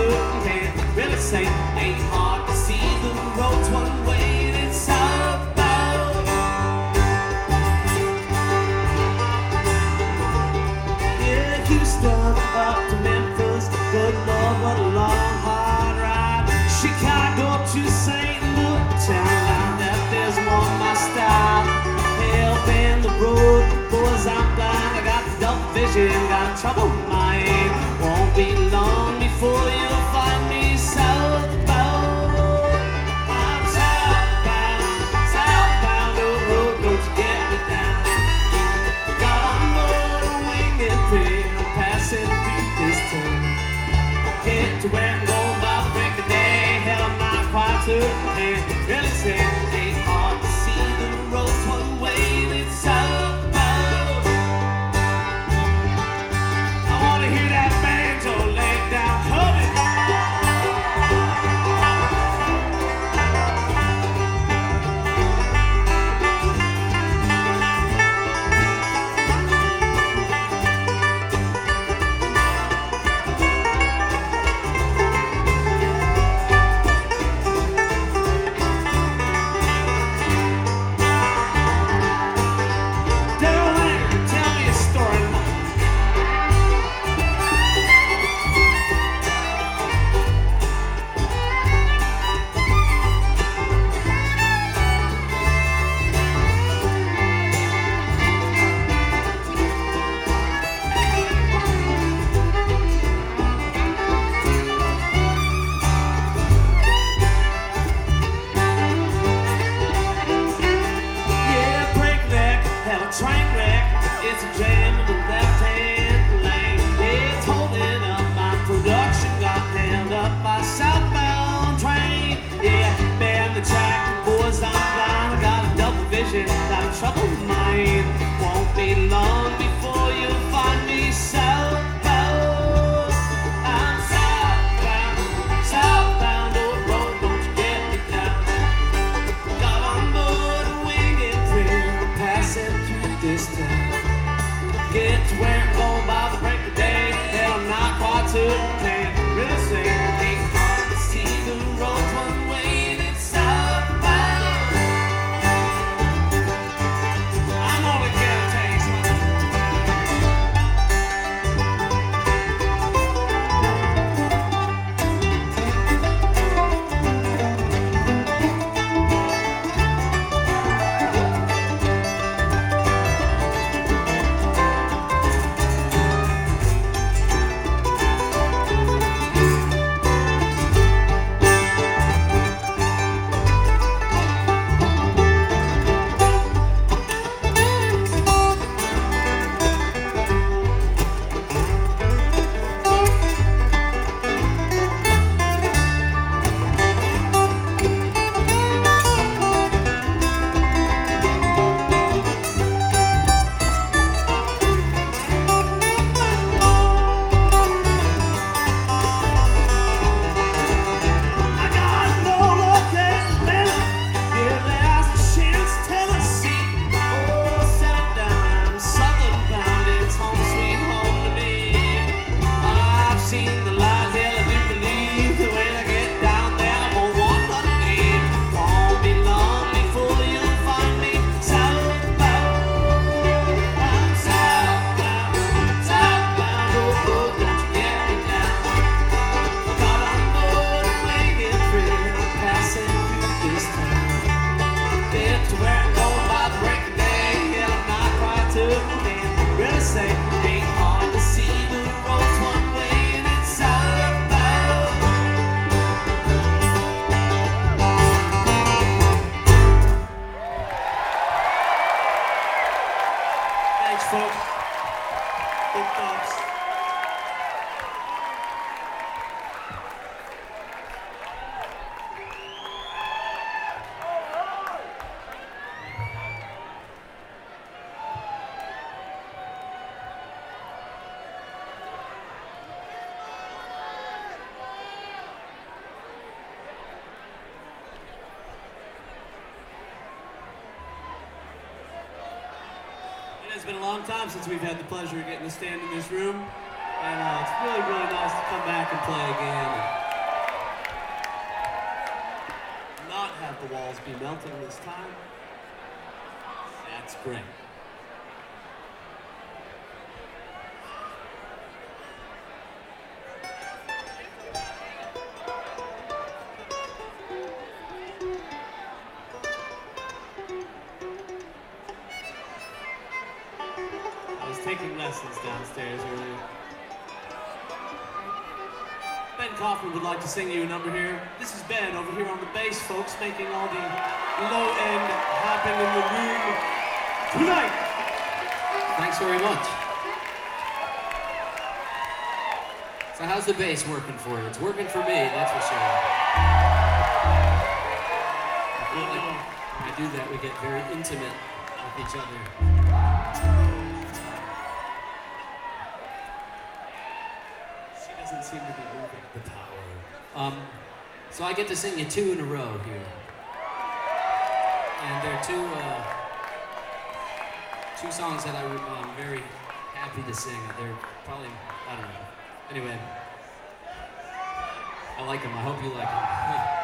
certain can't really say. Ain't hard to see the road's one way and it's southbound. Yeah, Houston up to Memphis, good Lord, what a long hard ride. Chicago to St. Louis, town that there's more of my style. Help in the road, boys, I'm blind. I got double vision, got trouble in my mind. Won't be long before you'll find me southbound. I'm southbound, southbound, oh road, don't you get me down. Got a motor-winged train, I'm passing through this town. Get to where I'm going by the break of day. Hell, I'm not quite certain, can't really say. Ain't hard to see the road's one way and it's southbound. I wanna hear that banjo lay down, humming. Train wreck, it's a jam in the left-hand lane. It's holding up my production, got held up by southbound train. Yeah, band the track, boys, I'm blind. I got a double vision, got a troubled mind. Won't be long before you'll find me southbound. I'm southbound, southbound, old road, don't you get me down. Got on board a winged train, passing this town. Get to where I'm going by the break of day. Hell, I'm not quite certain, can't really say. Ain't hard to see the road's one way and it's southbound. I'm gonna get a taste, It's been a long time since we've had the pleasure of getting to stand in this room, and it's really, really nice to come back can play again and not have the walls be melting this time, that's great. I was taking lessons downstairs earlier. Ben Kaufman would like to sing you a number here. This is Ben over here on the bass, folks, making all the low end happen in the room tonight. Thanks very much. So how's the bass working for you? It's working for me, that's for sure. I feel like when we do that, we get very intimate with each other. She doesn't seem to be moving the power. So I get to sing you two in a row here. And they're two songs that I'm very happy to sing. They're probably, I don't know. Anyway, I like them. I hope you like them.